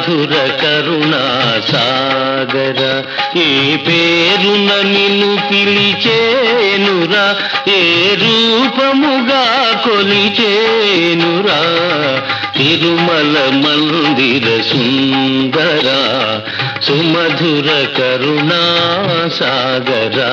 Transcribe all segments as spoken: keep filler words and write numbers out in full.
సుమధుర కరుణా సాగర ఏ పేరున నిన్ను పిలిచేనురా, ఏ రూపముగా కొలిచేనురా. తిరుమల మందిర సుందర సుమధుర కరుణా సాగరా.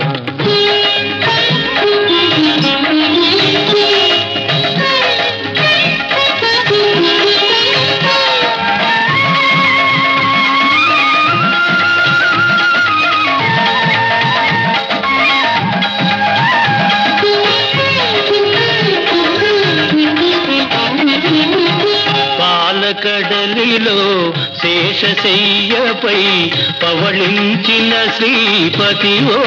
కడలిలో శేషశయ్యపై పవళించిన శ్రీపతివో,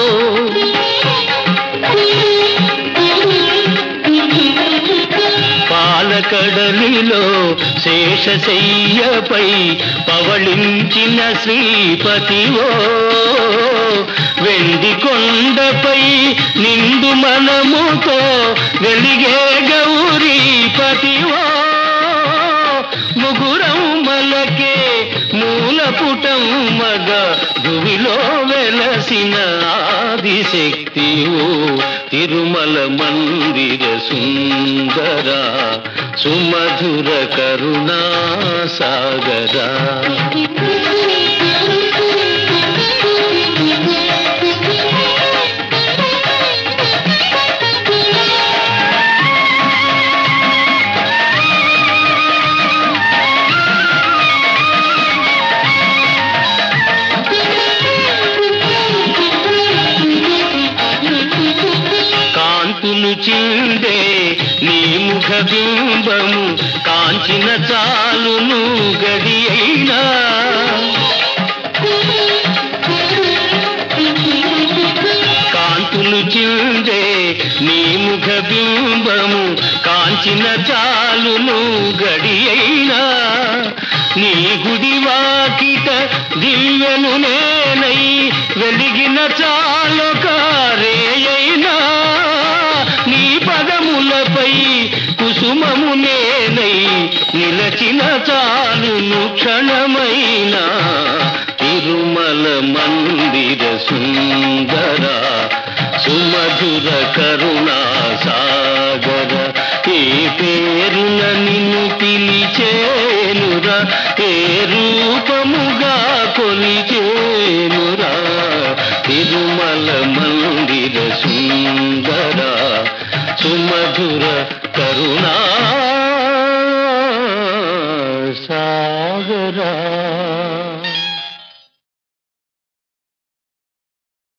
పాలకడలిలో శేషశయ్యపై పవళించిన శ్రీపతివో, వెండి కొండపై నిండు మనముతో వెలిగే గౌరీపతివో, ముగురం మలకే మూలపుటం మగ భువిలో వెలసిన ఆదిశక్తివో. తిరుమల మందిర సుందర సుమధుర కరుణా సాగరా. కాంతులు చిందే నీ ముఖ బింబము కాంచిన చాలును గడి అయినా, కాంతులు చిందే నీ ముఖ బింబము కాంచిన చాలును గడి అయినా. నీ గుడి వాకిట దివ్యను నేనై వెలిగిన చాలొక రేయైనా, నీ పదములపై కుసుమము నేనై నిలచిన చాలును క్షణమైనా. తిరుమల మందిర సుందర సుమధుర కరుణా సాగర ఏ పేరున నిన్ను పిలిచేనురా, ఏ రూపముగా కొలిచేనురా. తిరుమల మందిర సుందర సుమధుర కరుణా సాగరా.